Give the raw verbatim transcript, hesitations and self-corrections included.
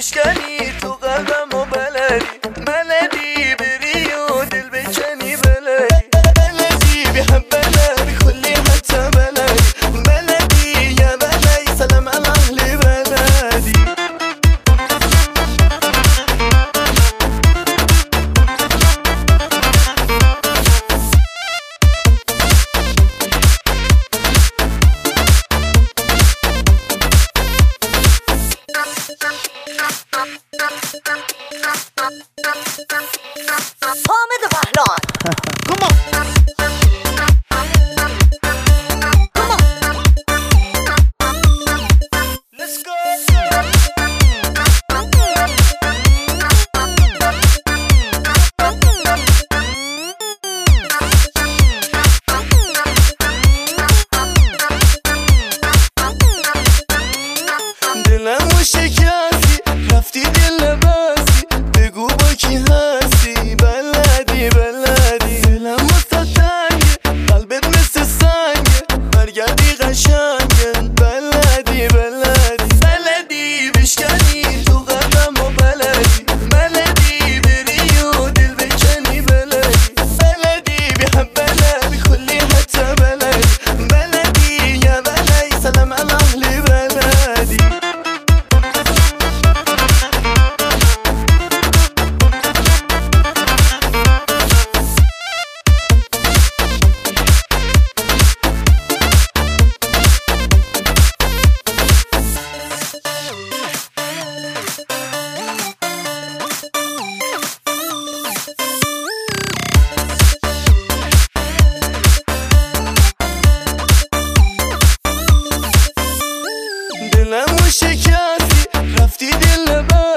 بشکنی تو قلبم و بلدی بلدی بری و دل بکنی بلدی بلدی بحب بلدی كلي حتى بلدي بلدي يا بلدي سلام على أهل بلدي حامد پهلوان Come on. Come on. Let's go. دلم و شکستی رفتی دل لبستی بگو با کی هستی بلدی بلدی دلم واسه تنگه قلبت مثل سنگه برگردی قشنگه بلدی بلدی بلدی بشکنی تو قلبم و بلدی بلدی بری و دل بکنی بلدی بلدی بحب بلدی كلي حتى بلدي بلدي يا بلدي سلام على أهل بلدي دلم و شکستی رفتی دل لبستی